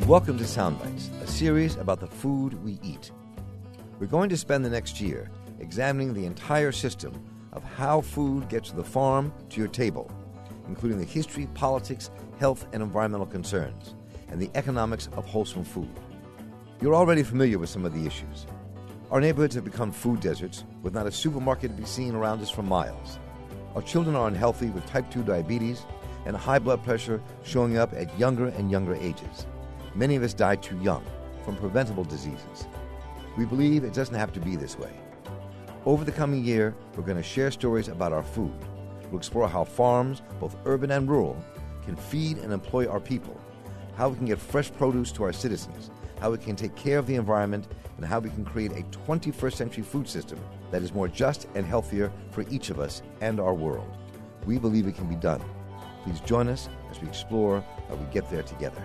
Welcome to Soundbites, a series about the food we eat. We're going to spend the next year examining the entire system of how food gets from the farm to your table, including the history, politics, health, and environmental concerns, and the economics of wholesome food. You're already familiar with some of the issues. Our neighborhoods have become food deserts, with not a supermarket to be seen around us for miles. Our children are unhealthy with type 2 diabetes and high blood pressure showing up at younger and younger ages. Many of us die too young from preventable diseases. We believe it doesn't have to be this way. Over the coming year, we're going to share stories about our food. We'll explore how farms, both urban and rural, can feed and employ our people, how we can get fresh produce to our citizens, how we can take care of the environment, and how we can create a 21st century food system that is more just and healthier for each of us and our world. We believe it can be done. Please join us as we explore how we get there together.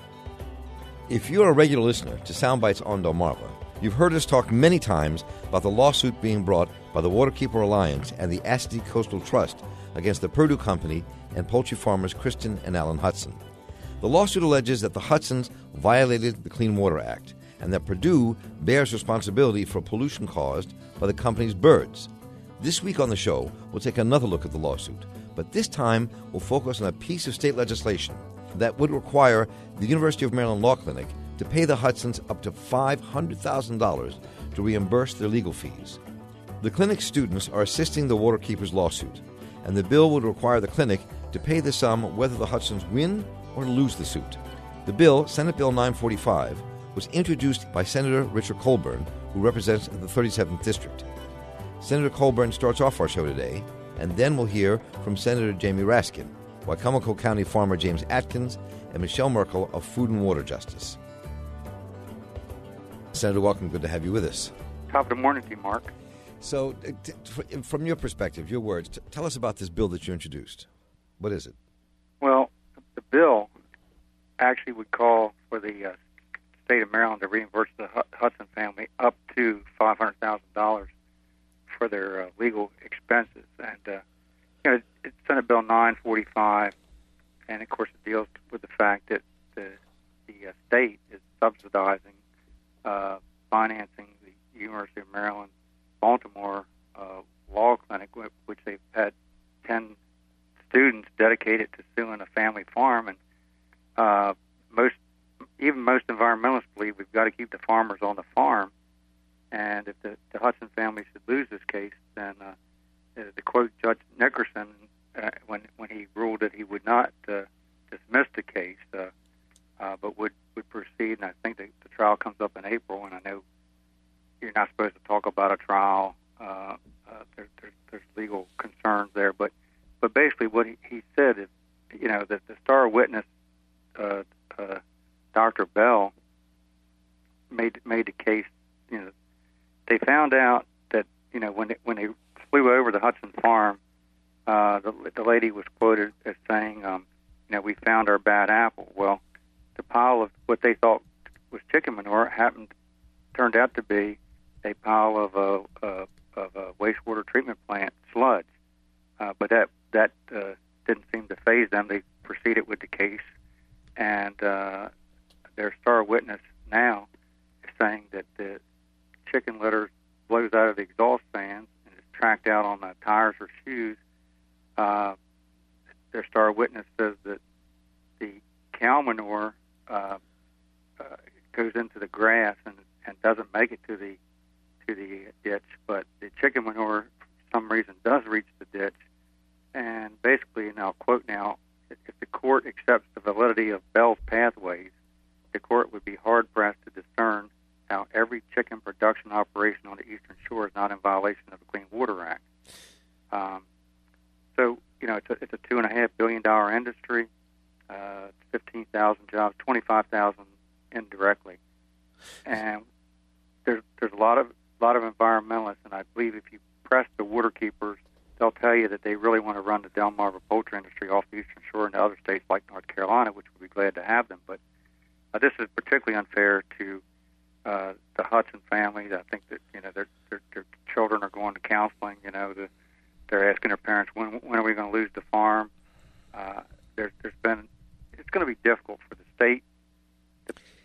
If you're a regular listener to Soundbites on Delmarva, you've heard us talk many times about the lawsuit being brought by the Waterkeeper Alliance and the Assateague Coastal Trust against the Perdue Company and poultry farmers Kristen and Alan Hudson. The lawsuit alleges that the Hudsons violated the Clean Water Act and that Perdue bears responsibility for pollution caused by the company's birds. This week on the show, we'll take another look at the lawsuit, but this time we'll focus on a piece of state legislation that would require the University of Maryland Law Clinic to pay the Hudsons up to $500,000 to reimburse their legal fees. The clinic's students are assisting the Waterkeeper's lawsuit, and the bill would require the clinic to pay the sum whether the Hudsons win or lose the suit. The bill, Senate Bill 945, was introduced by Senator Richard Colburn, who represents the 37th District. Senator Colburn starts off our show today, and then we'll hear from Senator Jamie Raskin, Wicomico County farmer James Atkins, and Michelle Merkel of Food and Water Justice. Senator, welcome. Good to have you with us. Top of the morning to you, Mark. So, from your perspective, your words, tell us about this bill that you introduced. What is it? Well, the bill actually would call for the state of Maryland to reimburse the Hudson family up to $500,000 for their legal expenses. And, it's Senate Bill 945, and, of course, it deals with the fact that the state is subsidizing, financing the University of Maryland Baltimore Law Clinic, which they've had 10 students dedicated to suing a family farm. And most environmentalists believe we've got to keep the farmers on the farm. And if the Hudson family should lose this case, then to quote Judge Nickerson, when he ruled that he would not dismiss the case, but would proceed, and I think the trial comes up in April, and I know you're not supposed to talk about a trial. There's legal concerns there, but basically what he said is, that the star witness, Dr. Bell, made the case. They found out that when they flew over the Hudson farm, the lady was quoted as saying, we found our bad apple. Well, the pile of what they thought was chicken manure turned out to be a pile of a wastewater treatment plant sludge. But that didn't seem to faze them. They proceeded with the case, and their star witness now is saying that the chicken litter blows out of the exhaust fans and is tracked out on the tires or shoes. Their star witness says that the cow manure goes into the grass and doesn't make it to the ditch, but the chicken manure, for some reason, does reach the ditch. And basically, and I'll quote now, if the court accepts the validity of Bell's pathways, the court would be hard-pressed to discern how every chicken production operation on the Eastern Shore is not in violation of the Clean Water Act. So, it's a $2.5 billion industry, 15,000 jobs, 25,000 indirectly, and there's a lot of environmentalists, and I believe if you press the Waterkeepers, they'll tell you that they really want to run the Delmarva poultry industry off the Eastern Shore into other states like North Carolina, which we'd be glad to have them. But this is particularly unfair to the Hudson family. I think that their children are going to counseling. They're asking their parents, when are we going to lose the farm? It's going to be difficult for the state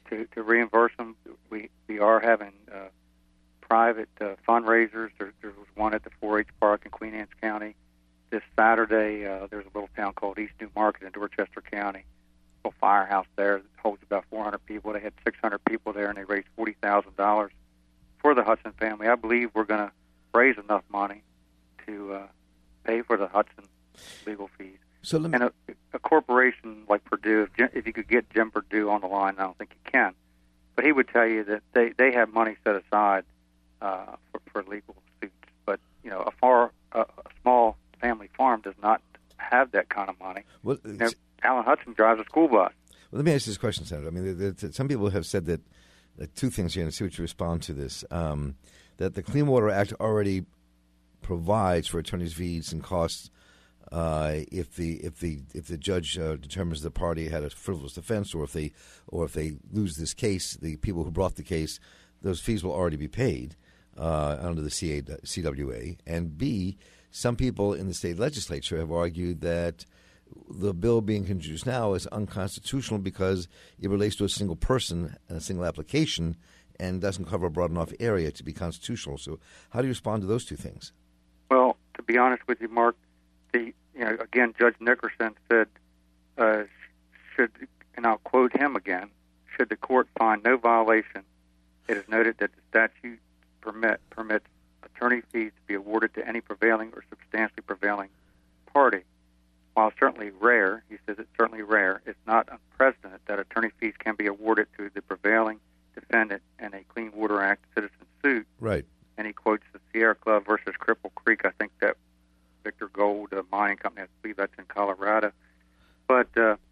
to reimburse them. We are having private fundraisers. There was one at the 4-H Park in Queen Anne's County. This Saturday, there's a little town called East New Market in Dorchester County. A little firehouse there that holds about 400 people. They had 600 people there, and they raised $40,000 for the Hudson family. I believe we're going to raise enough money to pay for the Hudson legal fees. So let me... And a corporation like Purdue, if you could get Jim Purdue on the line, I don't think you can, but he would tell you that they have money set aside for legal suits. But a small family farm does not have that kind of money. Well, Alan Hudson drives a school bus. Well, let me ask you this question, Senator. I mean, some people have said that two things here, and see what you respond to this. That the Clean Water Act already provides for attorneys' fees and costs if the judge determines the party had a frivolous defense, or if they lose this case, the people who brought the case, those fees will already be paid under the CWA. And B, some people in the state legislature have argued that the bill being introduced now is unconstitutional because it relates to a single person and a single application and doesn't cover a broad enough area to be constitutional. So how do you respond to those two things? Well, to be honest with you, Mark, again, Judge Nickerson said, should, and I'll quote him again, should the court find no violation, it is noted that the statute permits attorney fees to be awarded to any prevailing or substantially prevailing party. While certainly rare, he says it's certainly rare, it's not unprecedented that attorney fees can be awarded to the prevailing defendant in a Clean Water Act citizen suit. Right. And he quotes the Sierra Club versus Cripple Creek. I think that Victor Gold Mining Company, I believe that's in Colorado. But,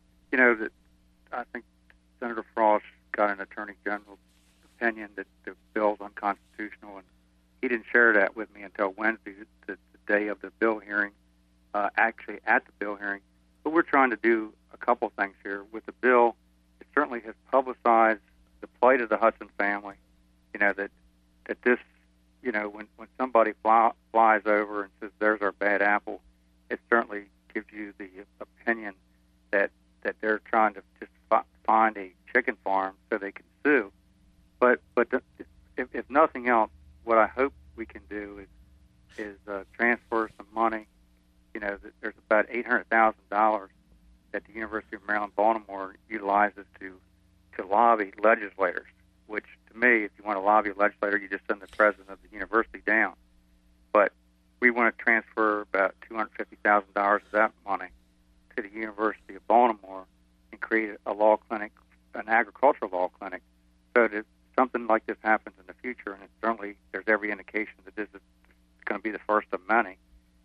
I think Senator Frost got an Attorney General's opinion that the bill's unconstitutional, and he didn't share that with me until Wednesday, the day of the bill hearing, actually at the bill hearing. But we're trying to do a couple things here. With the bill, it certainly has publicized the plight of the Hudson family, that this, when somebody flies over and says, there's our bad apple, it certainly gives you the opinion that they're trying to just find a chicken farm so they can sue. But if nothing else, what I hope we can do is transfer some money. There's about $800,000 that the University of Maryland, Baltimore utilizes to lobby legislators, which to me, if you want to lobby a legislator, you just send the president of the university down. But we want to transfer about $250,000 of that money to the University of Baltimore and create a law clinic, an agricultural law clinic, so that something like this happens in the future, and certainly there's every indication that this is going to be the first of many,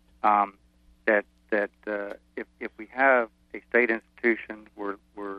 if we have a state institution where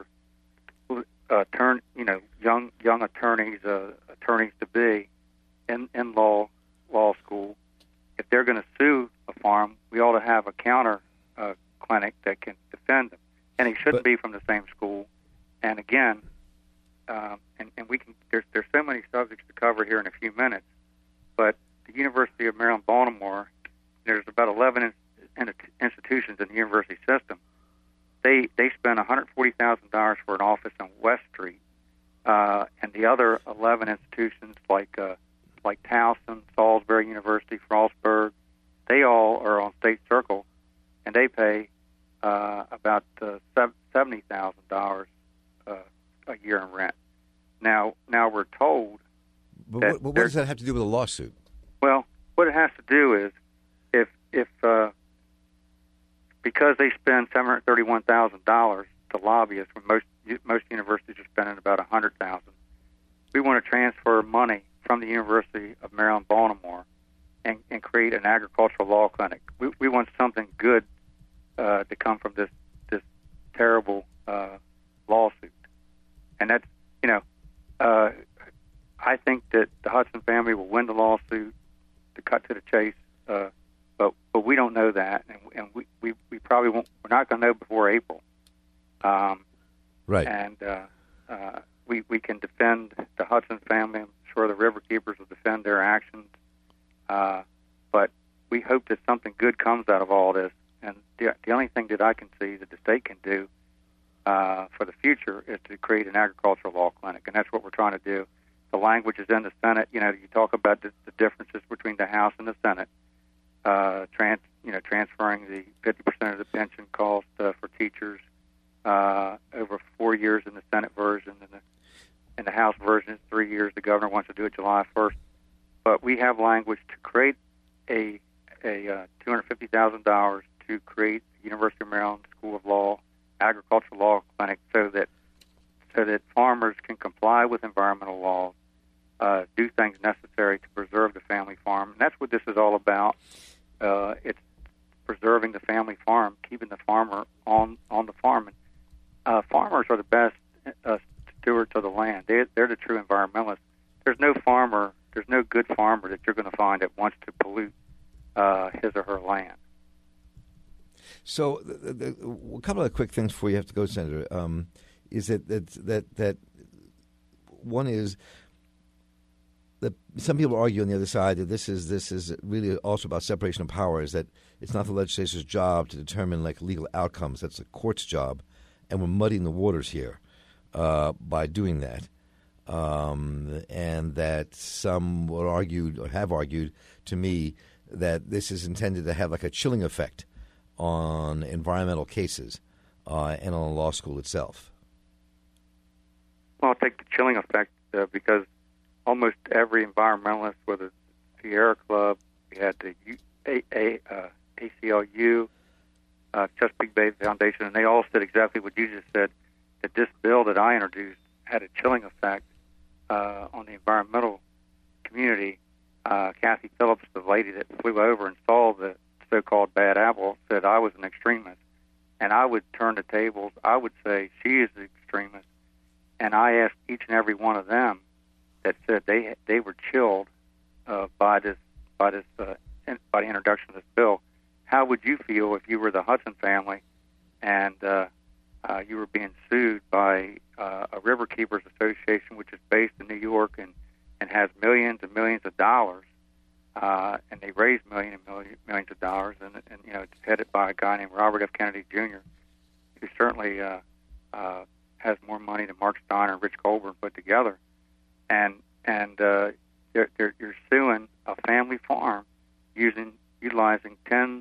young attorneys to be in law school, if they're going to sue a farm, we ought to have a counter clinic that can defend them, and they shouldn't be from the same school. And again, and we can. There's so many subjects to cover here in a few minutes, but the University of Maryland, Baltimore, there's about 11 institutions in the university system. They spend $140,000 for an office on West Street, and the other 11 institutions like Towson, Salisbury University, Frostburg, they all are on State Circle, and they pay about $70,000 a year in rent. Now we're told. But what does that have to do with a lawsuit? Well, what it has to do is if because they spend $731,000 to lobbyists, when most universities are spending about $100,000, we want to transfer money from the University of Maryland, Baltimore, and create an agricultural law clinic. We want something good to come from this terrible lawsuit, and that's I think that the Hudson family will win the lawsuit. To cut to the chase, but we don't know that, and we probably won't. We're not going to know before April. Right. And we can defend the Hudson family. I'm sure the Riverkeepers will defend their actions. But we hope that something good comes out of all this. And the only thing that I can see that the state can do for the future is to create an agricultural law clinic, and that's what we're trying to do. The language is in the Senate. You talk about the differences between the House and the Senate. Transferring the 50% of the pension cost for teachers over 4 years in the Senate version, and in the House version is 3 years. The governor wants to do it July 1st. But we have language to create a $250,000 to create the University of Maryland School of Law agricultural law clinic, so that farmers can comply with environmental laws, do things necessary to preserve the family farm. And that's what this is all about. It's preserving the family farm, keeping the farmer on the farm. And farmers are the best stewards of the land. They're the true environmentalists. There's no good farmer that you're going to find that wants to pollute his or her land. So, a couple of quick things before you have to go, Senator. Is that one is that some people argue on the other side that this is really also about separation of powers. That it's not the legislature's job to determine legal outcomes. That's the court's job, and we're muddying the waters here by doing that. And that some would argue or have argued to me that this is intended to have a chilling effect on environmental cases and on the law school itself. Well, I'll take the chilling effect because almost every environmentalist, whether it's the Sierra Club, we had the ACLU, Chesapeake Bay Foundation, and they all said exactly what you just said, that this bill that I introduced had a chilling effect on the environmental community. Kathy Phillips, the lady that flew over and saw the so-called bad apple, said I was an extremist. And I would turn the tables. I would say she is the extremist. And I asked each and every one of them that said they were chilled by the introduction of this bill. How would you feel if you were the Hudson family and you were being sued by a River Keepers Association, which is based in New York and has millions and millions of dollars, and they raise millions of dollars, and it's headed by a guy named Robert F. Kennedy Jr., who certainly has more money than Mark Steiner and Rich Colburn put together, and you're suing a family farm utilizing 10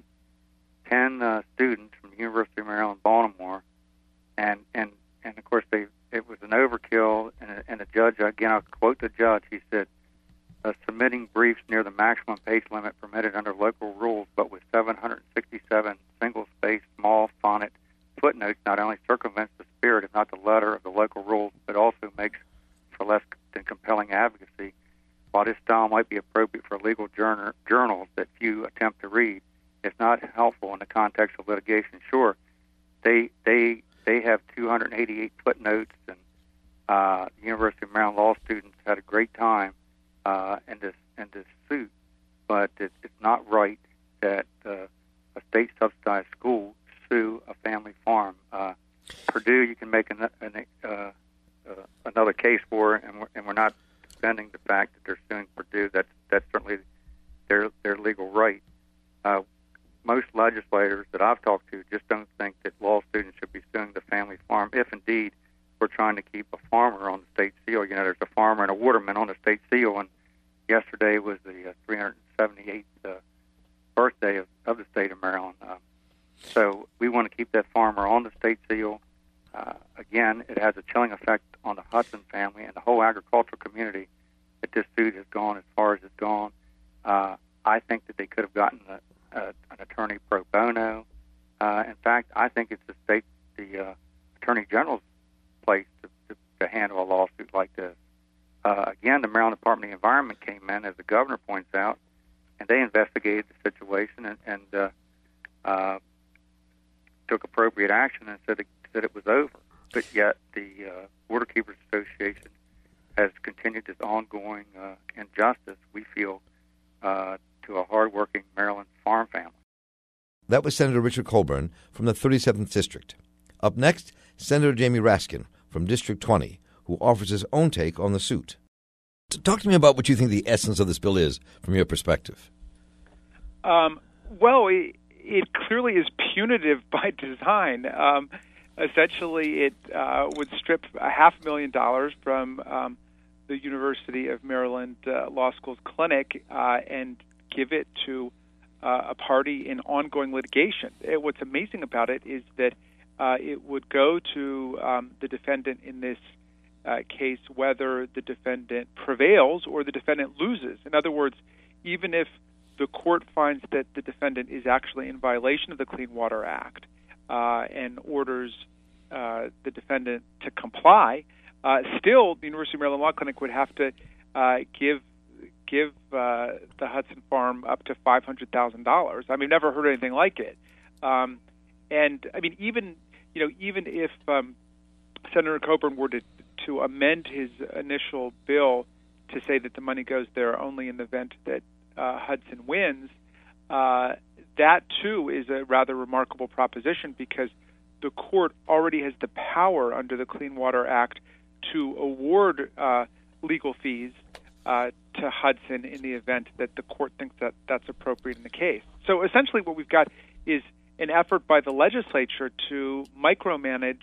students from the University of Maryland, Baltimore, and of course it was an overkill, and the judge, again, I'll quote the judge, he said, submitting briefs near the maximum page limit permitted under local rules, but with 767 single-spaced, small-fonted footnotes, not only circumvents the spirit, if not the letter, of the local rules, but also makes for less than compelling advocacy. While this style might be appropriate for legal journals that few attempt to read, it's not helpful in the context of litigation. Sure, they have 288 footnotes, and the University of Maryland law students had a great time in this suit, but it's not right that a state subsidized school sue a family farm. Purdue, you can make another case for, and we're not defending the fact that they're suing Purdue. That's certainly their legal right. Most legislators that I've talked to just don't think that law students should be suing the family farm, if indeed we're trying to keep a farmer on the state seal. There's a farmer and a waterman on the state seal, and yesterday was the 378th birthday of the state of Maryland. So we want to keep that farmer on the state seal. Again, it has a chilling effect on the Hudson family and the whole agricultural community that this suit has gone as far as it's gone. I think that they could have gotten an attorney pro bono. In fact, I think it's the Attorney General's place to handle a lawsuit like this. Again, the Maryland Department of the Environment came in, as the governor points out, and they investigated the situation and took appropriate action and said it was over. But yet the Border Keepers Association has continued this ongoing injustice, we feel, to a hardworking Maryland farm family. That was Senator Richard Colburn from the 37th District. Up next, Senator Jamie Raskin from District 20, who offers his own take on the suit. Talk to me about what you think the essence of this bill is from your perspective. Well, it clearly is punitive by design. Essentially, it would strip $500,000 from the University of Maryland Law School's clinic and give it to a party in ongoing litigation. What's amazing about it is that it would go to the defendant in this case whether the defendant prevails or the defendant loses. In other words, even if the court finds that the defendant is actually in violation of the Clean Water Act and orders the defendant to comply, still the University of Maryland Law Clinic would have to give the Hudson Farm up to $500,000. I mean, never heard anything like it. And I mean, even if Senator Coburn were to amend his initial bill to say that the money goes there only in the event that Hudson wins, that too is a rather remarkable proposition because the court already has the power under the Clean Water Act to award legal fees to Hudson in the event that the court thinks that that's appropriate in the case. So essentially what we've got is an effort by the legislature to micromanage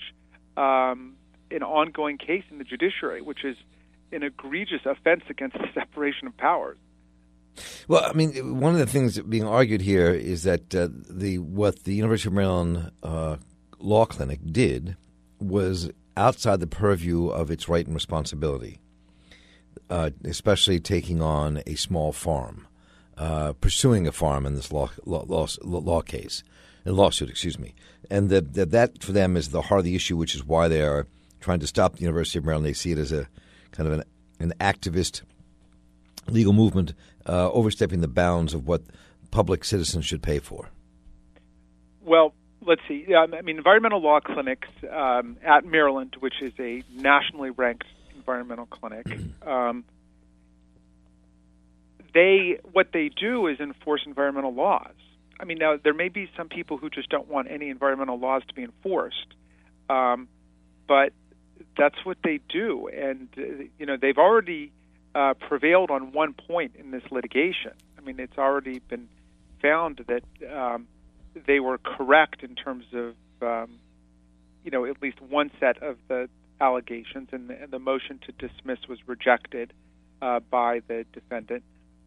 an ongoing case in the judiciary, which is an egregious offense against the separation of powers. Well, I mean, one of the things being argued here is that what the University of Maryland Law Clinic did was outside the purview of its right and responsibility, especially taking on a small farm, pursuing a farm in this lawsuit, and that for them is the heart of the issue, which is why they are trying to stop the University of Maryland. They see it as a kind of an activist legal movement overstepping the bounds of what public citizens should pay for. Well, let's see. I mean, environmental law clinics at Maryland, which is a nationally ranked environmental clinic, what they do is enforce environmental laws. I mean, now there may be some people who just don't want any environmental laws to be enforced, but that's what they do, and they've already prevailed on one point in this litigation. I mean, it's already been found that they were correct in terms of at least one set of the allegations, and the motion to dismiss was rejected by the defendant.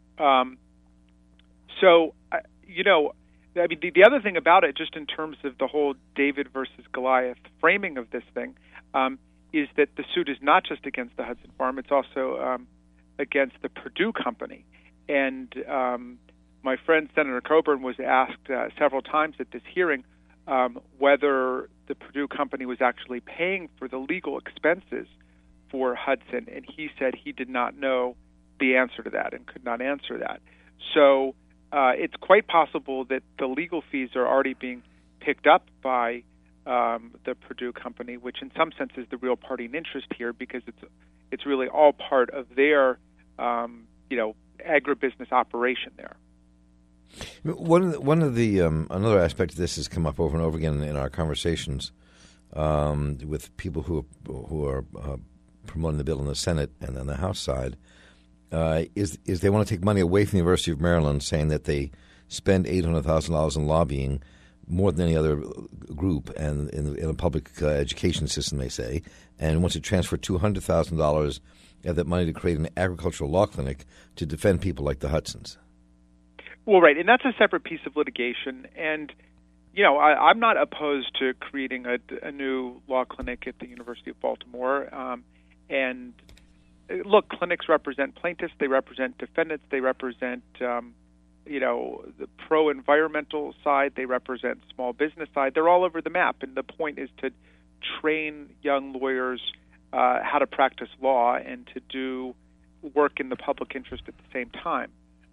I mean, the other thing about it, just in terms of the whole David versus Goliath framing of this thing, is that the suit is not just against the Hudson Farm; it's also against the Purdue Company. And my friend Senator Coburn was asked several times at this hearing whether the Purdue Company was actually paying for the legal expenses for Hudson, and he said he did not know the answer to that and could not answer that. So it's quite possible that the legal fees are already being picked up by the Purdue Company, which in some sense is the real party in interest here, because it's really all part of their agribusiness operation there. One of the another aspect of this has come up over and over again in our conversations with people who are promoting the bill in the Senate and on the House side, is they want to take money away from the University of Maryland, saying that they spend $800,000 in lobbying, more than any other group, and in a public education system, they say, and wants to transfer $200,000 of that money to create an agricultural law clinic to defend people like the Hudsons. Well, right, and that's a separate piece of litigation. And, I'm not opposed to creating a new law clinic at the University of Baltimore. And look, clinics represent plaintiffs, they represent defendants, they represent the pro-environmental side, they represent small business side. They're all over the map, and the point is to train young lawyers how to practice law and to do work in the public interest at the same time.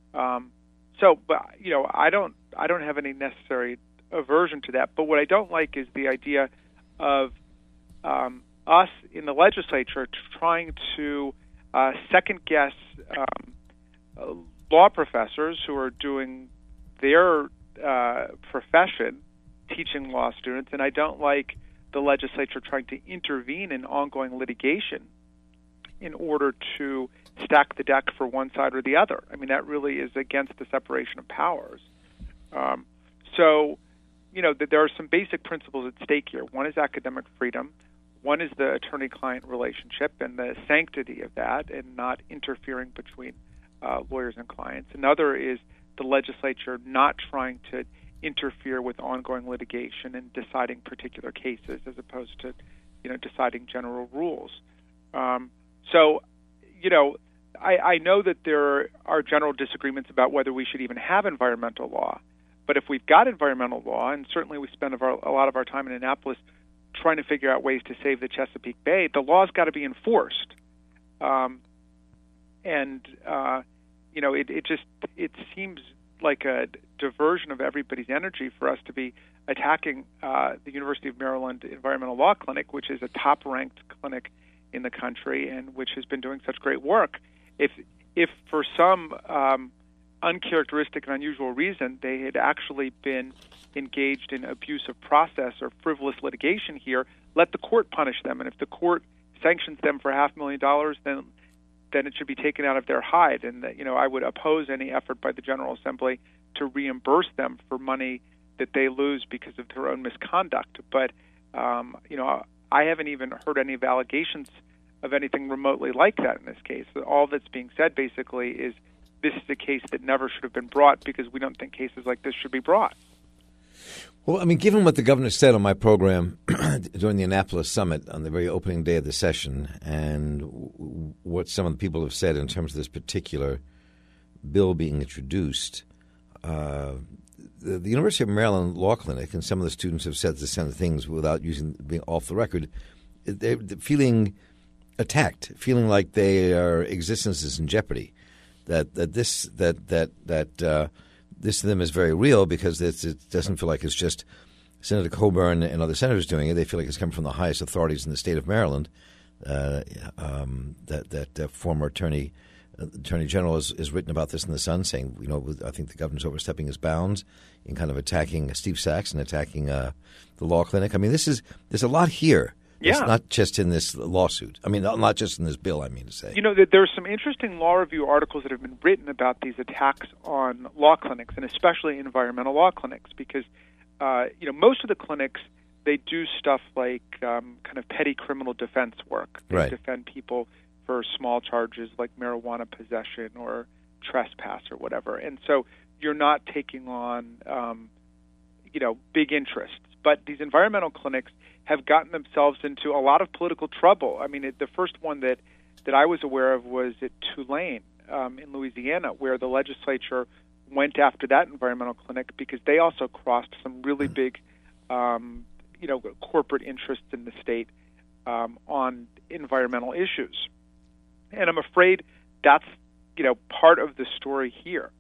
I don't have any necessary aversion to that. But what I don't like is the idea of us in the legislature trying to second guess law professors who are doing their profession, teaching law students, and I don't like the legislature trying to intervene in ongoing litigation in order to stack the deck for one side or the other. I mean, that really is against the separation of powers. that there are some basic principles at stake here. One is academic freedom. One is the attorney-client relationship and the sanctity of that and not interfering between lawyers and clients. Another is the legislature not trying to interfere with ongoing litigation and deciding particular cases as opposed to, deciding general rules. I know that there are general disagreements about whether we should even have environmental law. But if we've got environmental law, and certainly we spend a lot of our time in Annapolis trying to figure out ways to save the Chesapeake Bay, the law's got to be enforced. It seems like a diversion of everybody's energy for us to be attacking the University of Maryland Environmental Law Clinic, which is a top-ranked clinic in the country and which has been doing such great work. If for some uncharacteristic and unusual reason they had actually been engaged in abuse of process or frivolous litigation here, let the court punish them. And if the court sanctions them for $500,000, then it should be taken out of their hide. And I would oppose any effort by the General Assembly to reimburse them for money that they lose because of their own misconduct. But I haven't even heard any of allegations of anything remotely like that in this case. All that's being said basically is this is a case that never should have been brought because we don't think cases like this should be brought. Well, given what the governor said on my program during the Annapolis summit on the very opening day of the session and what some of the people have said in terms of this particular bill being introduced, the University of Maryland Law Clinic and some of the students have said the same things without being off the record. They're feeling attacked, feeling like their existence is in jeopardy. That this to them is very real because it doesn't feel like it's just Senator Coburn and other senators doing it. They feel like it's coming from the highest authorities in the state of Maryland. That former Attorney General has written about this in the Sun, saying, I think the governor's overstepping his bounds in kind of attacking Steve Sachs and attacking the law clinic. There's a lot here. Yeah. It's not just in this lawsuit. Not just in this bill, I mean to say. There are some interesting law review articles that have been written about these attacks on law clinics, and especially environmental law clinics, because, most of the clinics, they do stuff like kind of petty criminal defense work. They defend people for small charges like marijuana possession or trespass or whatever. And so you're not taking on, big interests. But these environmental clinics have gotten themselves into a lot of political trouble. The first one that I was aware of was at Tulane in Louisiana, where the legislature went after that environmental clinic because they also crossed some really big, corporate interests in the state on environmental issues. And I'm afraid that's, part of the story here.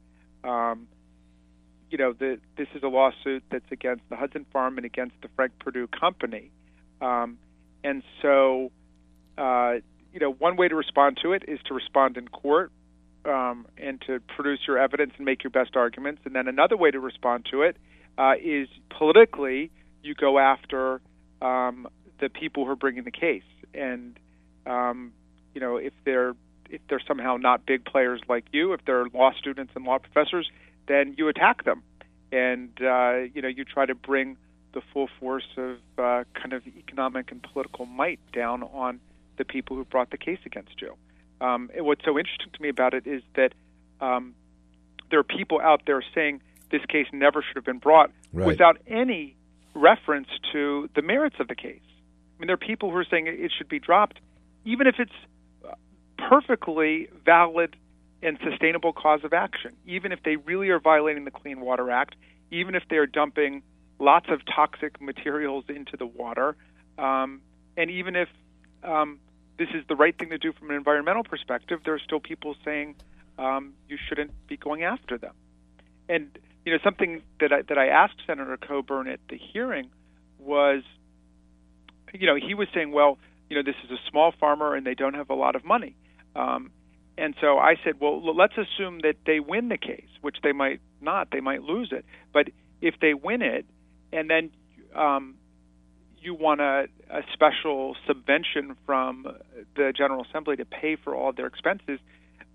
This is a lawsuit that's against the Hudson Farm and against the Frank Perdue Company. And so, one way to respond to it is to respond in court and to produce your evidence and make your best arguments. And then another way to respond to it is politically, you go after the people who are bringing the case. And, if they're somehow not big players like you, if they're law students and law professors, then you attack them. And, you try to bring the full force of kind of economic and political might down on the people who brought the case against you. And what's so interesting to me about it is that there are people out there saying this case never should have been brought without any reference to the merits of the case. There are people who are saying it should be dropped, even if it's perfectly valid and sustainable cause of action, even if they really are violating the Clean Water Act, even if they are dumping lots of toxic materials into the water, and even if this is the right thing to do from an environmental perspective, there are still people saying you shouldn't be going after them. And something that I asked Senator Coburn at the hearing was, he was saying, well, this is a small farmer and they don't have a lot of money. And so I said, well, let's assume that they win the case, which they might not. They might lose it. But if they win it, and then you want a special subvention from the General Assembly to pay for all of their expenses,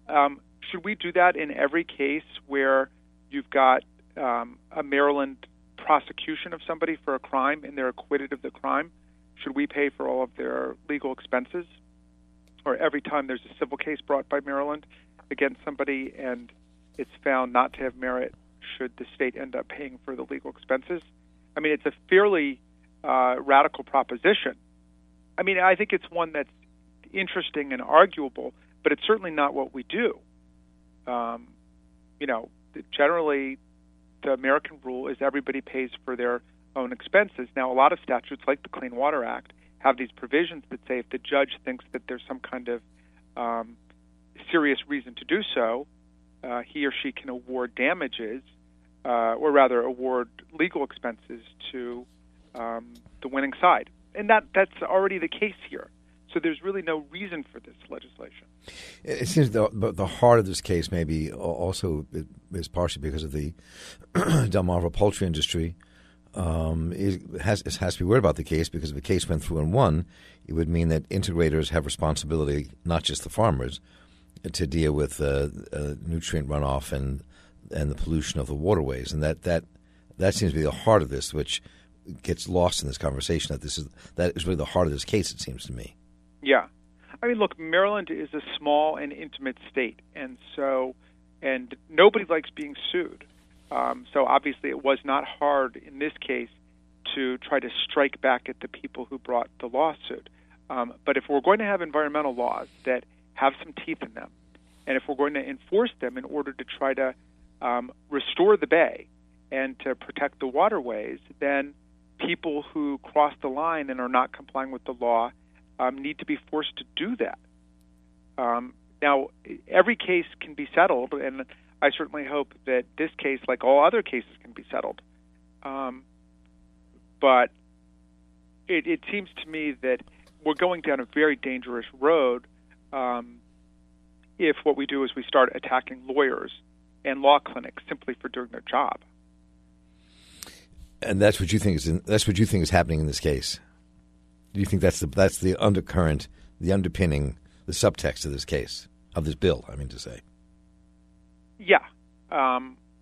should we do that in every case where you've got a Maryland prosecution of somebody for a crime and they're acquitted of the crime, should we pay for all of their legal expenses? Or every time there's a civil case brought by Maryland against somebody and it's found not to have merit, should the state end up paying for the legal expenses? I mean, it's a fairly radical proposition. I mean, I think it's one that's interesting and arguable, but it's certainly not what we do. Generally, the American rule is everybody pays for their own expenses. Now, a lot of statutes, like the Clean Water Act, have these provisions that say if the judge thinks that there's some kind of serious reason to do so, he or she can award damages, or rather award legal expenses to the winning side. And that's already the case here. So there's really no reason for this legislation. It seems the heart of this case maybe also is partially because of the Delmarva poultry industry. It has to be worried about the case, because if the case went through and won, it would mean that integrators have responsibility, not just the farmers, to deal with nutrient runoff and the pollution of the waterways. And that seems to be the heart of this, which gets lost in this conversation. That is really the heart of this case, it seems to me. Yeah. I mean, look, Maryland is a small and intimate state, and nobody likes being sued. So obviously it was not hard in this case to try to strike back at the people who brought the lawsuit. But if we're going to have environmental laws that have some teeth in them, and if we're going to enforce them in order to try to restore the bay and to protect the waterways, then people who cross the line and are not complying with the law need to be forced to do that. Now, every case can be settled, and I certainly hope that this case, like all other cases, can be settled. But it seems to me that we're going down a very dangerous road if what we do is we start attacking lawyers and law clinics simply for doing their job. And that's what you think is happening in this case. Do you think that's the undercurrent, the underpinning, the subtext of this case, of this bill, I mean to say? Yeah. I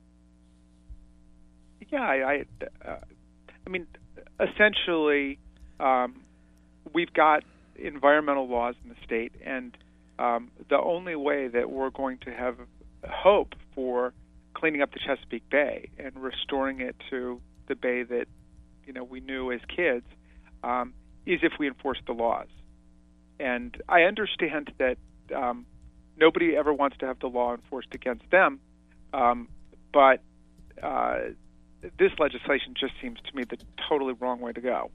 mean, essentially, we've got environmental laws in the state, and the only way that we're going to have hope for cleaning up the Chesapeake Bay and restoring it to the bay that we knew as kids is if we enforce the laws. And I understand that nobody ever wants to have the law enforced against them, but this legislation just seems to me the totally wrong way to go.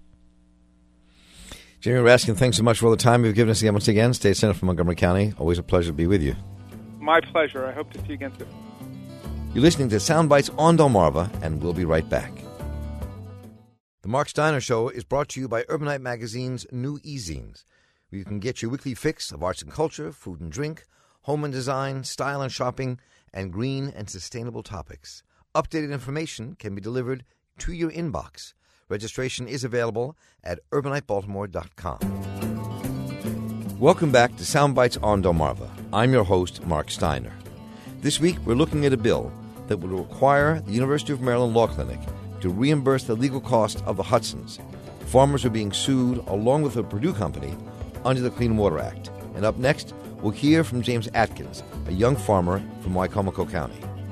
Jamie Raskin, thanks so much for all the time you've given us again once again. State Senator from Montgomery County. Always a pleasure to be with you. My pleasure. I hope to see you again soon. You're listening to Soundbites on Delmarva, and we'll be right back. The Mark Steiner Show is brought to you by Urbanite Magazine's new e-zines, where you can get your weekly fix of arts and culture, food and drink, home and design, style and shopping, and green and sustainable topics. Updated information can be delivered to your inbox. Registration is available at urbanitebaltimore.com. Welcome back to Soundbites on Delmarva. I'm your host, Mark Steiner. This week, we're looking at a bill that would require the University of Maryland Law Clinic to reimburse the legal cost of the Hudsons. Farmers are being sued along with the Purdue Company under the Clean Water Act. And up next, we'll hear from James Atkins, a young farmer from Wicomico County.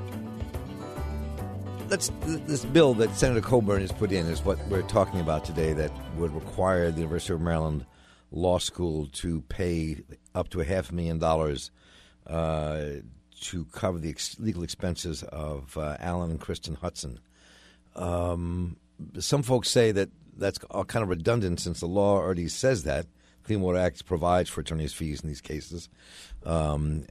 This bill that Senator Coburn has put in is what we're talking about today, that would require the University of Maryland Law School to pay up to $500,000 to cover the legal expenses of Alan and Kristen Hudson. Some folks say that that's kind of redundant, since the law already says that. Clean Water Act provides for attorney's fees in these cases, and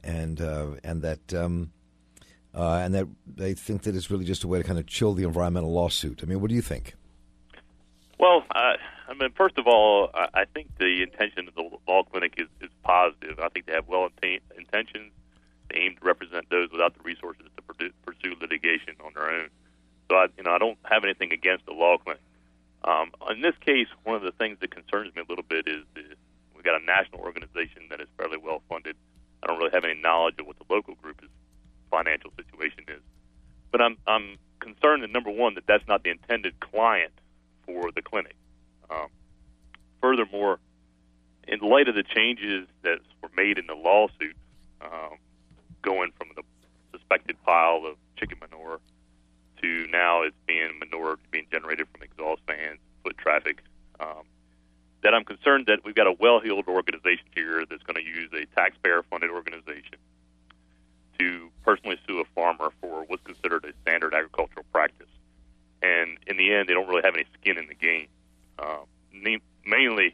that they think that it's really just a way to kind of chill the environmental lawsuit. I mean, what do you think? Well, first of all, I think the intention of the law clinic is positive. I think they have intentions. They aim to represent those without the resources to pursue litigation on their own. So I don't have anything against the law clinic. In this case, one of the things that concerns me a little bit is we've got a national organization that is fairly well funded. I don't really have any knowledge of what the local group's financial situation is. But I'm concerned that, number one, one, that's not the intended client for the clinic. Furthermore, in light of the changes that were made in the lawsuit, going from the suspected pile of chicken manure to now it's being manure being generated from exhaust fans, foot traffic, that I'm concerned that we've got a well-heeled organization here that's going to use a taxpayer-funded organization to personally sue a farmer for what's considered a standard agricultural practice. And in the end, they don't really have any skin in the game. Mainly,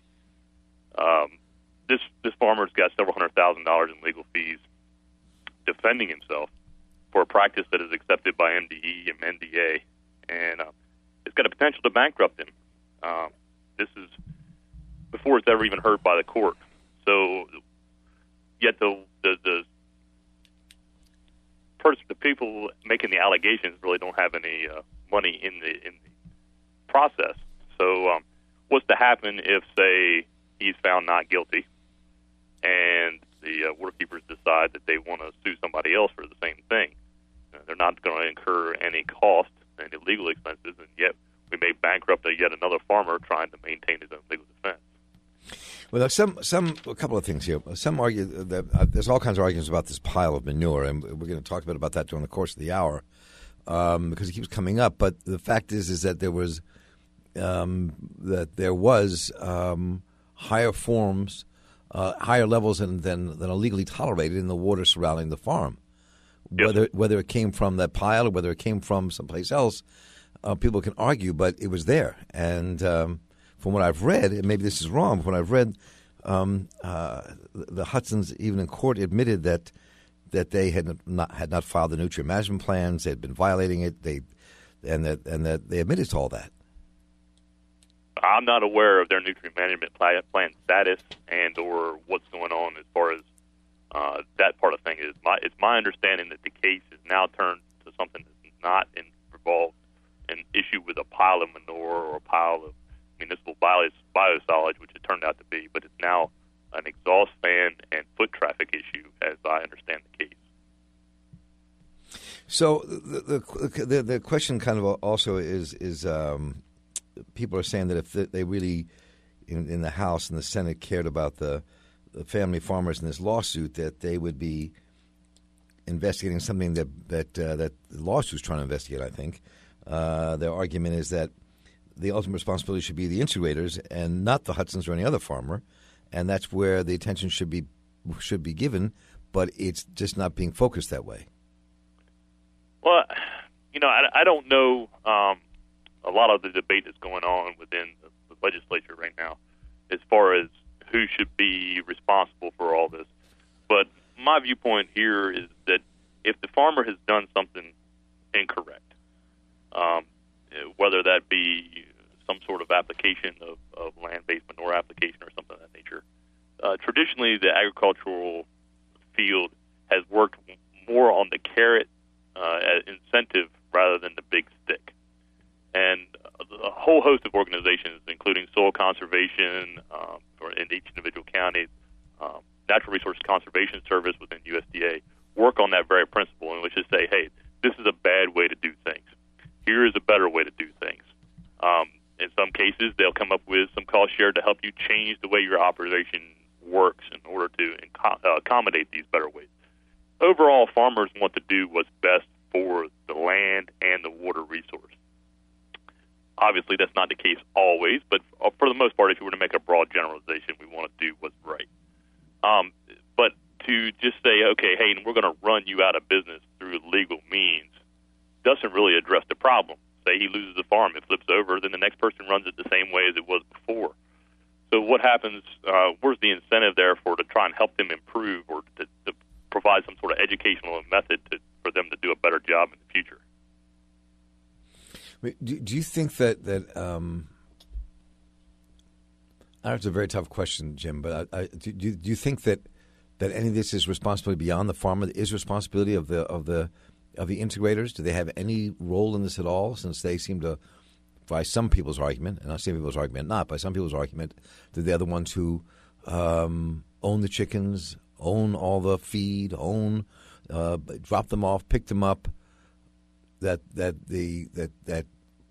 this farmer's got several $100,000 in legal fees defending himself for a practice that is accepted by MDE and NDA, and it's got a potential to bankrupt him. This is before it's ever even heard by the court. So, yet the people making the allegations really don't have any money in the process. So, what's to happen if, say, he's found not guilty, and the waterkeepers decide that they want to sue somebody else for the same thing? They're not going to incur any cost, any legal expenses, and yet we may bankrupt yet another farmer trying to maintain his own legal defense. Well, a couple of things here. Some argue that there's all kinds of arguments about this pile of manure, and we're going to talk a bit about that during the course of the hour because it keeps coming up. But the fact is that there was higher forms, higher levels than are legally tolerated in the water surrounding the farm. Yes. Whether it came from that pile or whether it came from someplace else, people can argue, but it was there. And from what I've read, and maybe this is wrong, but when I've read, the Hudsons, even in court, admitted that they had not filed the nutrient management plans, they had been violating it, and that they admitted to all that. I'm not aware of their nutrient management plan status and or what's going on as far as that part of thing. It's my understanding that the case is now turned to something that's not involved an issue with a pile of manure or a pile of municipal biosolids, which it turned out to be, but it's now an exhaust fan and foot traffic issue, as I understand the case. So the question kind of also is people are saying that if they really in the House and the Senate cared about the family farmers in this lawsuit, that they would be investigating something that the lawsuit's trying to investigate. I think their argument is that the ultimate responsibility should be the integrators and not the Hudsons or any other farmer, and that's where the attention should be given, but it's just not being focused that way. Well, I don't know a lot of the debate that's going on within the legislature right now as far as who should be responsible for all this. But my viewpoint here is that if the farmer has done something incorrect, whether that be some sort of application of land-based manure application or something of that nature, traditionally the agricultural field has worked more on the carrot incentive rather than the big stick. And a whole host of organizations, including soil conservation in each individual county, Natural Resource Conservation Service within USDA, work on that very principle, in which is say, hey, this is a bad way to do things. Here is a better way to do things. In some cases, they'll come up with some cost share to help you change the way your operation works in order to accommodate these better ways. Overall, farmers want to do what's best for the land and the water resource. Obviously, that's not the case always, but for the most part, if you were to make a broad generalization, we want to do what's right. But to just say, okay, hey, we're going to run you out of business through legal means doesn't really address the problem. Say he loses the farm, it flips over, then the next person runs it the same way as it was before. So what happens, where's the incentive there to try and help them improve or to provide some sort of educational method for them to do a better job in the future? Do you think that I know it's a very tough question, Jim, but do you think that any of this is responsibility beyond the farmer? Is responsibility of the integrators? Do they have any role in this at all? Since they seem to, by some people's argument, and I say people's argument not, by some people's argument, that they're the ones who own the chickens, own all the feed, drop them off, pick them up. That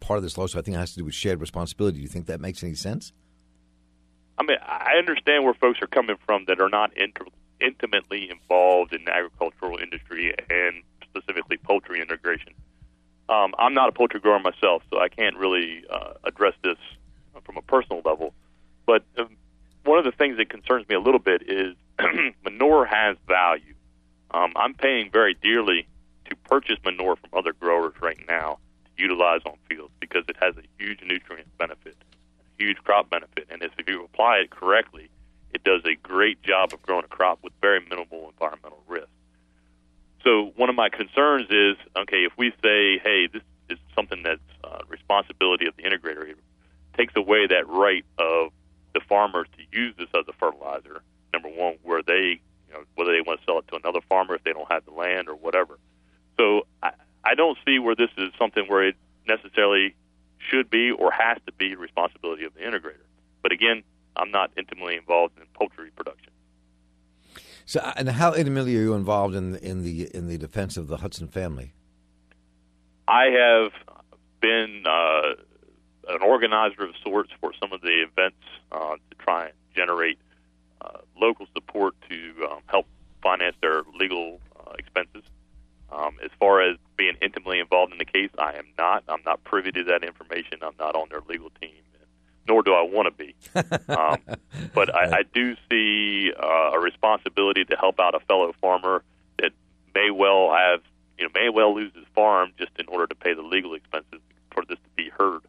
part of this lawsuit, I think, has to do with shared responsibility. Do you think that makes any sense? I mean, I understand where folks are coming from that are not intimately involved in the agricultural industry and specifically poultry integration. I'm not a poultry grower myself, so I can't really address this from a personal level. But one of the things that concerns me a little bit is manure has value. I'm paying very dearly to purchase manure from other growers right now to utilize on fields because it has a huge nutrient benefit, a huge crop benefit. And if you apply it correctly, it does a great job of growing a crop with very minimal environmental risk. So one of my concerns is, okay, if we say, hey, this is something that's responsibility of the integrator, it takes away that right of the farmers to use this as a fertilizer, number one, where they, whether they want to sell it to another farmer if they don't have the land or whatever. So I don't see where this is something where it necessarily should be or has to be the responsibility of the integrator. But again, I'm not intimately involved in poultry production. So, and how intimately are you involved in the defense of the Hudson family? I have been an organizer of sorts for some of the events to try and generate local support to help finance their legal expenses. As far as being intimately involved in the case, I am not. I'm not privy to that information. I'm not on their legal team, nor do I want to be. But I do see a responsibility to help out a fellow farmer that may well lose his farm just in order to pay the legal expenses for this to be heard.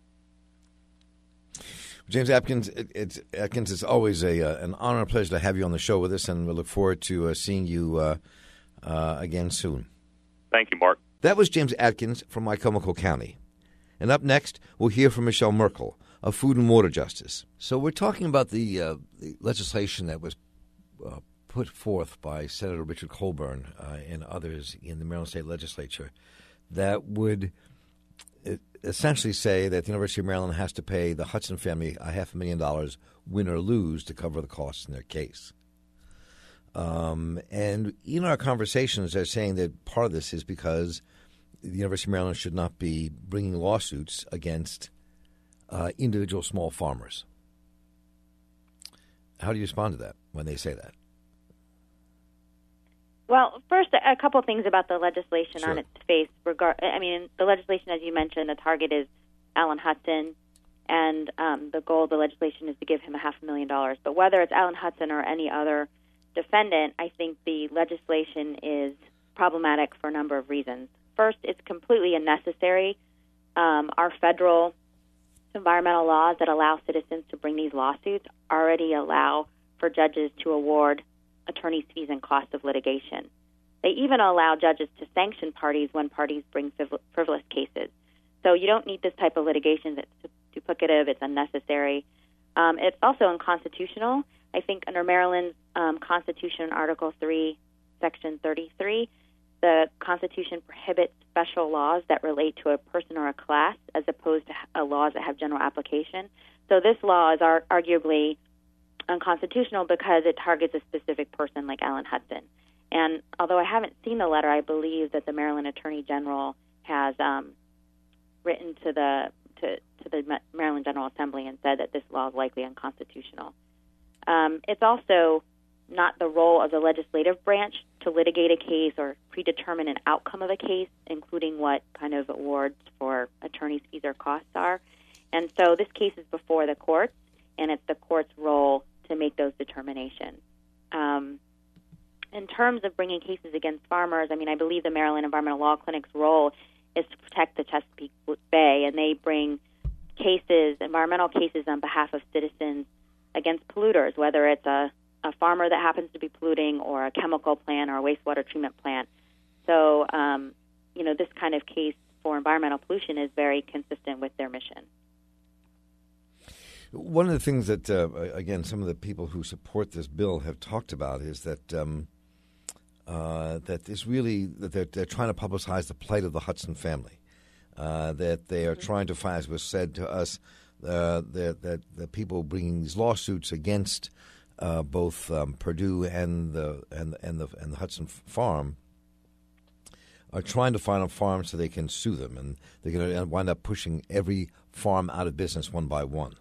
James Atkins, it's always an honor and pleasure to have you on the show with us, and we look forward to seeing you again soon. Thank you, Mark. That was James Atkins from Wicomico County. And up next, we'll hear from Michelle Merkel of Food and Water Justice. So we're talking about the legislation that was put forth by Senator Richard Colburn and others in the Maryland State Legislature that would essentially say that the University of Maryland has to pay the Hudson family $500,000 win or lose to cover the costs in their case. And in our conversations, they're saying that part of this is because the University of Maryland should not be bringing lawsuits against individual small farmers. How do you respond to that when they say that? Well, first, a couple of things about the legislation Sure. on its face. The legislation, as you mentioned, the target is Alan Hudson, and the goal of the legislation is to give him $500,000. But whether it's Alan Hudson or any other defendant, I think the legislation is problematic for a number of reasons. First, it's completely unnecessary. Our federal environmental laws that allow citizens to bring these lawsuits already allow for judges to award attorney's fees and costs of litigation. They even allow judges to sanction parties when parties bring frivolous cases. So you don't need this type of litigation. It's duplicative. It's unnecessary. It's also unconstitutional. I think under Maryland's Constitution, Article 3, Section 33, the Constitution prohibits special laws that relate to a person or a class as opposed to laws that have general application. So this law is arguably unconstitutional because it targets a specific person like Alan Hudson. And although I haven't seen the letter, I believe that the Maryland Attorney General has written to the Maryland General Assembly and said that this law is likely unconstitutional. It's also not the role of the legislative branch to litigate a case or predetermine an outcome of a case, including what kind of awards for attorney's fees or costs are. And so this case is before the courts, and it's the court's role to make those determinations. In terms of bringing cases against farmers, I believe the Maryland Environmental Law Clinic's role is to protect the Chesapeake Bay, and they bring cases, environmental cases on behalf of citizens against polluters, whether it's a farmer that happens to be polluting or a chemical plant or a wastewater treatment plant. So, this kind of case for environmental pollution is very consistent with their mission. One of the things that, again, some of the people who support this bill have talked about is that they're trying to publicize the plight of the Hudson family, that they are trying to find, as was said to us, that the people bringing these lawsuits against both Purdue and the Hudson farm are trying to find a farm so they can sue them, and they're going to wind up pushing every farm out of business one by one.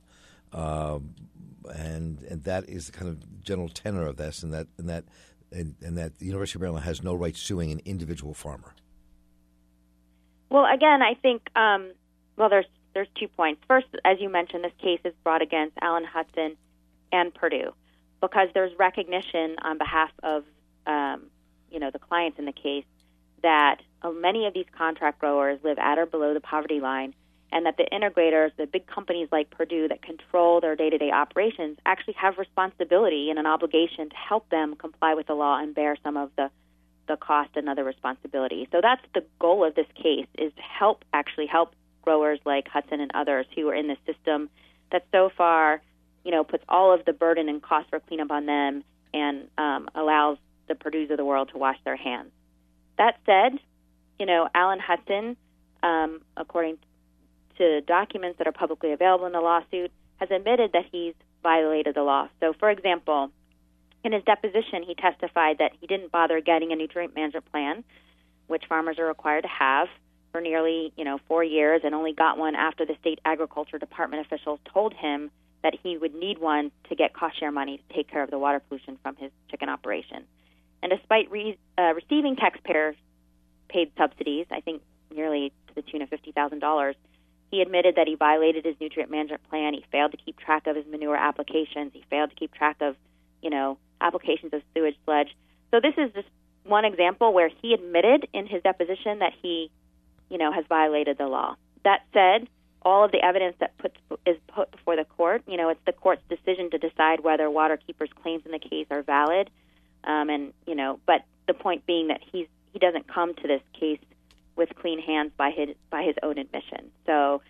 And that is the kind of general tenor of this, and that the University of Maryland has no right suing an individual farmer. Well, again, I think there's 2 points. First, as you mentioned, this case is brought against Allen Hudson and Purdue because there's recognition on behalf of the clients in the case that many of these contract growers live at or below the poverty line, and that the integrators, the big companies like Purdue that control their day-to-day operations, actually have responsibility and an obligation to help them comply with the law and bear some of the cost and other responsibility. So that's the goal of this case, is to help growers like Hudson and others who are in the system that so far, puts all of the burden and cost for cleanup on them and allows the Purdues of the world to wash their hands. That said, Allen Hudson, according to documents that are publicly available in the lawsuit, has admitted that he's violated the law. So, for example, in his deposition, he testified that he didn't bother getting a nutrient management plan, which farmers are required to have, for nearly 4 years, and only got one after the state agriculture department officials told him that he would need one to get cost share money to take care of the water pollution from his chicken operation. And despite receiving taxpayer-paid subsidies, I think nearly to the tune of $50,000, he admitted that he violated his nutrient management plan. He failed to keep track of his manure applications. He failed to keep track of, applications of sewage sludge. So this is just one example where he admitted in his deposition that he, has violated the law. That said, all of the evidence that is put before the court, it's the court's decision to decide whether Waterkeeper's claims in the case are valid. But the point being that he doesn't come to this case with clean hands by his own admission. So,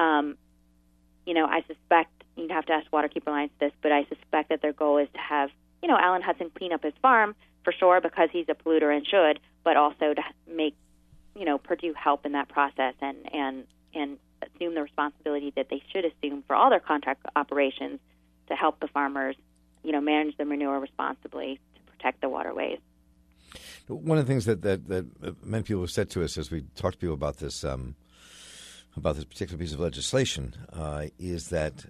I suspect you'd have to ask Waterkeeper Alliance this, but I suspect that their goal is to have Allen Hudson clean up his farm for sure because he's a polluter and should, but also to make Purdue help in that process and assume the responsibility that they should assume for all their contract operations to help the farmers manage the manure responsibly to protect the waterways. One of the things that many people have said to us as we talk to people about this particular piece of legislation is that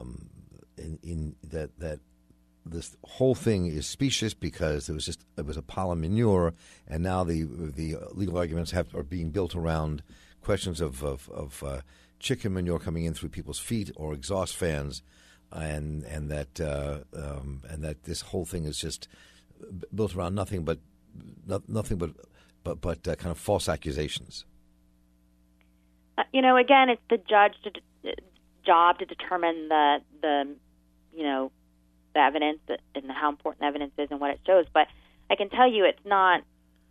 that this whole thing is specious because it was a pile of manure, and now the legal arguments are being built around questions of chicken manure coming in through people's feet or exhaust fans, and that this whole thing is just built around nothing but kind of false accusations. Again, it's the judge's job to determine the evidence and how important the evidence is and what it shows. But I can tell you, it's not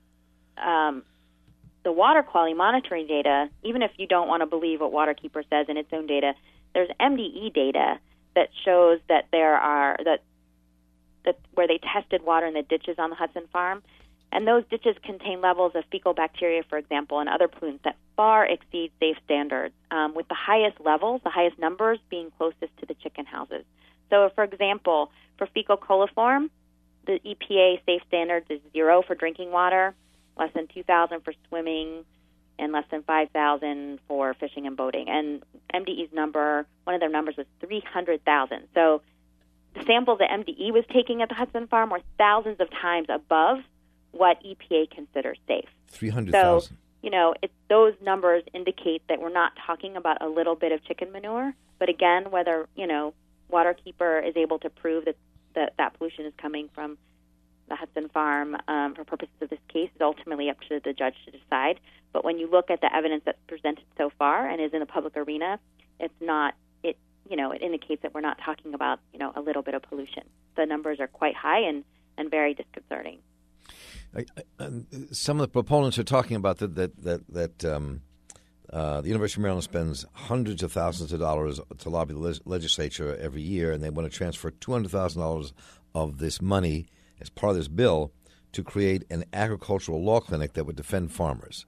the water quality monitoring data. Even if you don't want to believe what Waterkeeper says in its own data, there's MDE data that shows that there are that where they tested water in the ditches on the Hudson farm. And those ditches contain levels of fecal bacteria, for example, and other pollutants that far exceed safe standards, with the highest levels, the highest numbers being closest to the chicken houses. So, for example, for fecal coliform, the EPA safe standards is 0 for drinking water, less than 2,000 for swimming, and less than 5,000 for fishing and boating. And MDE's number, one of their numbers was 300,000. So the samples that MDE was taking at the Hudson farm were thousands of times above what EPA considers safe. 300,000. So, those numbers indicate that we're not talking about a little bit of chicken manure. But again, whether, Waterkeeper is able to prove that pollution is coming from the Hudson farm for purposes of this case is ultimately up to the judge to decide. But when you look at the evidence that's presented so far and is in the public arena, it's not, it indicates that we're not talking about, a little bit of pollution. The numbers are quite high and very disconcerting. Some of the proponents are talking about that the University of Maryland spends hundreds of thousands of dollars to lobby the legislature every year, and they want to transfer $200,000 of this money as part of this bill to create an agricultural law clinic that would defend farmers.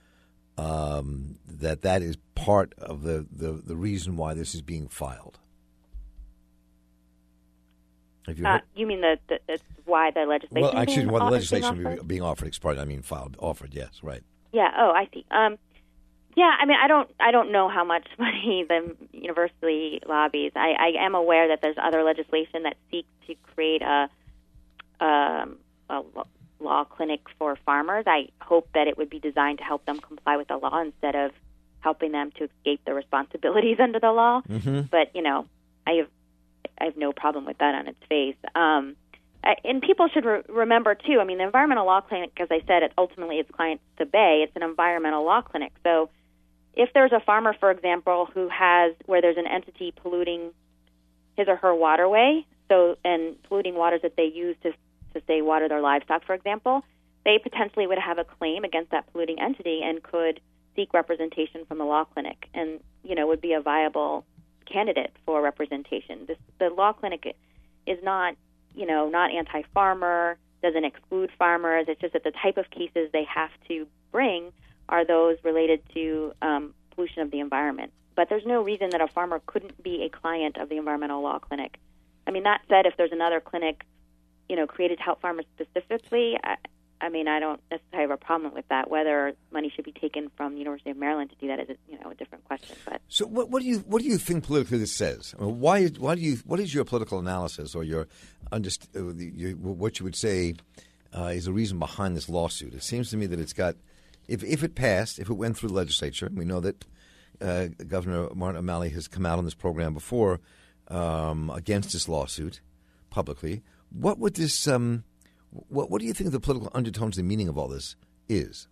That is part of the reason why this is being filed. Have you heard? You mean that's why the legislation? Well, actually, why the legislation being offered. Offered, yes, right. Yeah. Oh, I see. Yeah. I mean, I don't know how much money the university lobbies. I am aware that there's other legislation that seeks to create a law clinic for farmers. I hope that it would be designed to help them comply with the law instead of helping them to escape the responsibilities under the law. Mm-hmm. But I have no problem with that on its face. And people should remember too. I mean, the environmental law clinic, as I said, ultimately its client's the Bay. It's an environmental law clinic. So, if there's a farmer, for example, where there's an entity polluting his or her waterway, and polluting waters that they use to say water their livestock, for example, they potentially would have a claim against that polluting entity and could seek representation from the law clinic, and would be a viable candidate for representation. The law clinic is not anti-farmer, doesn't exclude farmers. It's just that the type of cases they have to bring are those related to pollution of the environment. But there's no reason that a farmer couldn't be a client of the environmental law clinic. I mean, that said, if there's another clinic, created to help farmers specifically, I don't necessarily have a problem with that. Whether money should be taken from the University of Maryland to do that is a different question. But so, what do you think politically this says? I mean, what is your political analysis or what you would say is the reason behind this lawsuit? It seems to me that it's got, if it passed, if it went through the legislature, we know that Governor Martin O'Malley has come out on this program before against this lawsuit publicly. What would this? What do you think the political undertones, the meaning of all this is?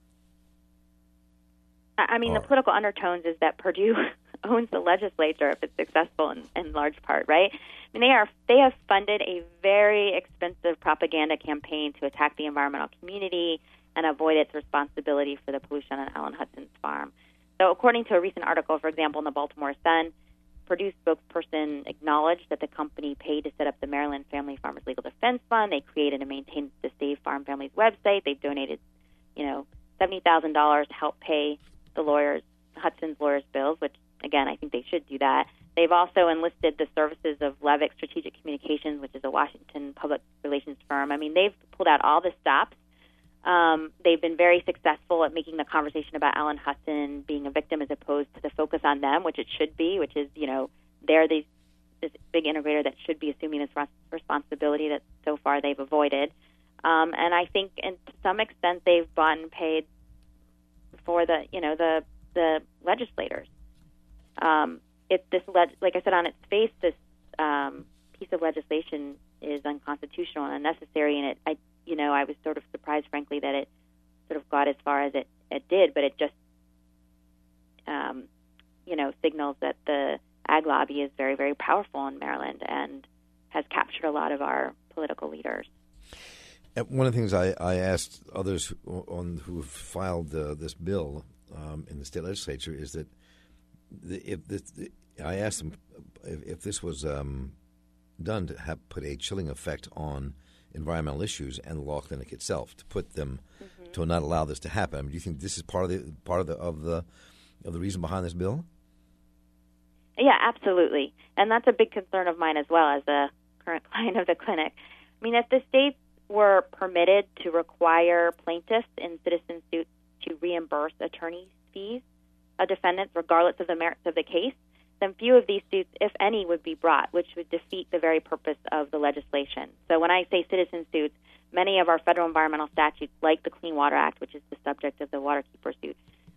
I mean, the political undertones is that Purdue owns the legislature if it's successful in large part, right? I mean, they have funded a very expensive propaganda campaign to attack the environmental community and avoid its responsibility for the pollution on Alan Hudson's farm. So according to a recent article, for example, in the Baltimore Sun, Purdue's spokesperson acknowledged that the company paid to set up the Maryland Family Farmers Legal Defense Fund. They created and maintained the Save Farm Families website. They've donated, $70,000 to help pay Hudson's lawyers' bills, which, again, I think they should do that. They've also enlisted the services of Levick Strategic Communications, which is a Washington public relations firm. I mean, they've pulled out all the stops. They've been very successful at making the conversation about Alan Hudson being a victim as opposed to the focus on them, which it should be, which is, they're this big integrator that should be assuming this responsibility that so far they've avoided. And I think, to some extent, they've bought and paid for the legislators. Like I said, on its face, this piece of legislation is unconstitutional and unnecessary, and I was sort of surprised, frankly, that it sort of got as far as it did, but it just, signals that the ag lobby is very, very powerful in Maryland and has captured a lot of our political leaders. One of the things I asked others who have filed this bill in the state legislature is that I asked them if this was done to put a chilling effect on environmental issues and the law clinic itself, to put them to not allow this to happen. I mean, do you think this is part of the reason behind this bill? Yeah, absolutely, and that's a big concern of mine as well as a current client of the clinic. I mean, if the states were permitted to require plaintiffs in citizen suits to reimburse attorney fees of defendants, regardless of the merits of the case, then few of these suits, if any, would be brought, which would defeat the very purpose of the legislation. So when I say citizen suits, many of our federal environmental statutes, like the Clean Water Act, which is the subject of the Waterkeeper suit,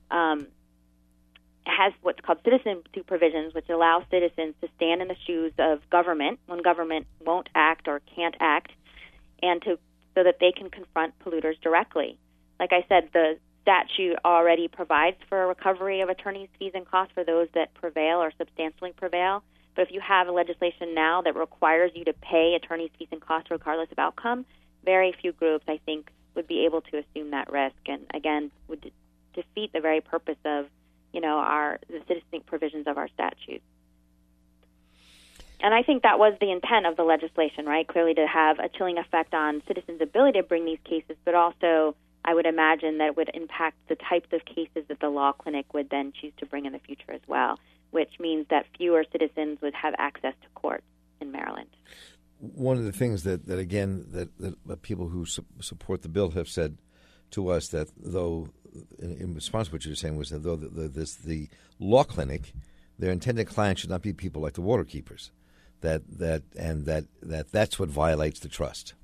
has what's called citizen suit provisions, which allow citizens to stand in the shoes of government when government won't act or can't act, and so that they can confront polluters directly. Like I said, the statute already provides for a recovery of attorneys' fees and costs for those that prevail or substantially prevail. But if you have a legislation now that requires you to pay attorneys' fees and costs regardless of outcome, very few groups, I think, would be able to assume that risk, and again would defeat the very purpose of the citizen provisions of our statutes. And I think that was the intent of the legislation, right? Clearly to have a chilling effect on citizens' ability to bring these cases, but also I would imagine that it would impact the types of cases that the law clinic would then choose to bring in the future as well, which means that fewer citizens would have access to courts in Maryland. One of the things that people who support the bill have said to us that though, in response to what you were saying, was that though the law clinic, their intended clients should not be people like the waterkeepers, that's what violates the trust.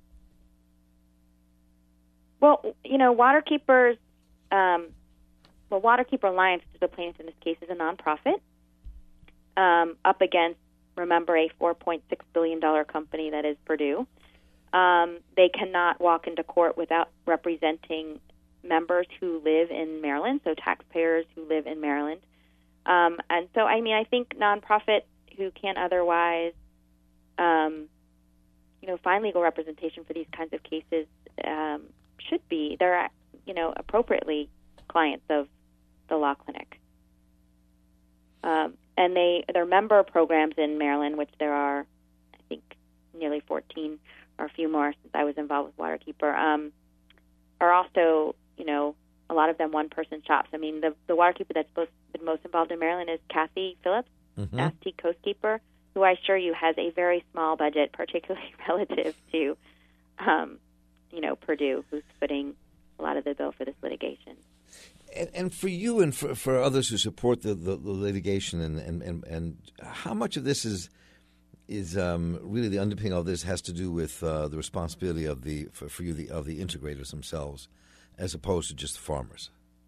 Well, waterkeepers. Waterkeeper Alliance, the plaintiff in this case, is a nonprofit up against, remember, a $4.6 billion company that is Purdue. They cannot walk into court without representing members who live in Maryland, so taxpayers who live in Maryland. And so, I think nonprofits who can't otherwise, find legal representation for these kinds of cases should be, they're, appropriately clients of the law clinic. And their member programs in Maryland, which there are, I think, nearly 14 or a few more since I was involved with Waterkeeper, are also, a lot of them one-person shops. The Waterkeeper that's been most involved in Maryland is Kathy Phillips, Asti Coastkeeper, who I assure you has a very small budget, particularly relative to, Purdue, who's footing a lot of the bill for this litigation. And for you and for others who support the litigation and how much of this is really the underpinning of this has to do with the responsibility of the integrators themselves, as opposed to just the farmers?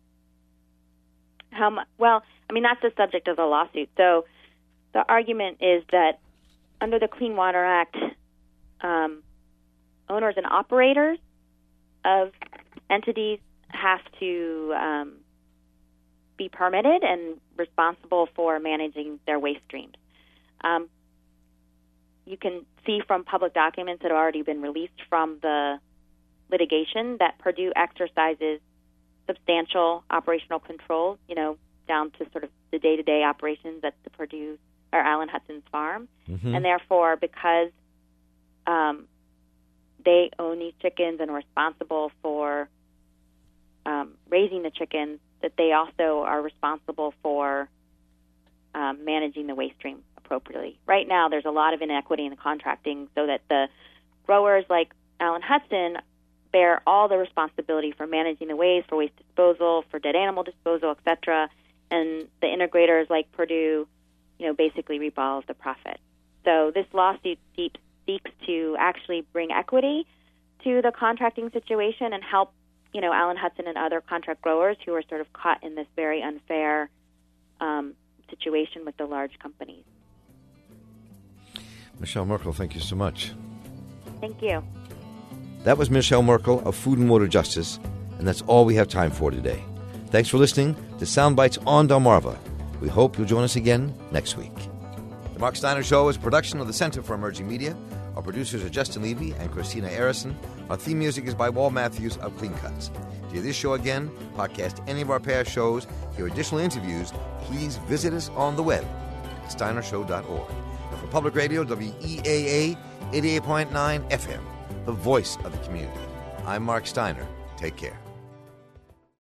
That's the subject of the lawsuit. So the argument is that under the Clean Water Act, owners and operators of entities have to be permitted and responsible for managing their waste streams. You can see from public documents that have already been released from the litigation that Purdue exercises substantial operational control, down to sort of the day-to-day operations at the Purdue or Allen Hudson's farm. Mm-hmm. And therefore, because they own these chickens and are responsible for raising the chickens, that they also are responsible for managing the waste stream appropriately. Right now, there's a lot of inequity in the contracting so that the growers like Allen Hudson bear all the responsibility for managing the waste, for waste disposal, for dead animal disposal, etc., and the integrators like Purdue, basically reap all of the profit. So this lawsuit seeks to actually bring equity to the contracting situation and help, Allen Hudson and other contract growers who are sort of caught in this very unfair situation with the large companies. Michelle Merkel, thank you so much. Thank you. That was Michelle Merkel of Food and Water Justice, and that's all we have time for today. Thanks for listening to Soundbites on Delmarva. We hope you'll join us again next week. The Mark Steiner Show is a production of the Center for Emerging Media. Our producers are Justin Levy and Christina Arison. Our theme music is by Wal Matthews of Clean Cuts. To hear this show again, podcast any of our past shows, hear additional interviews, please visit us on the web at steinershow.org. And for Public Radio, WEAA 88.9 FM, the voice of the community. I'm Mark Steiner. Take care.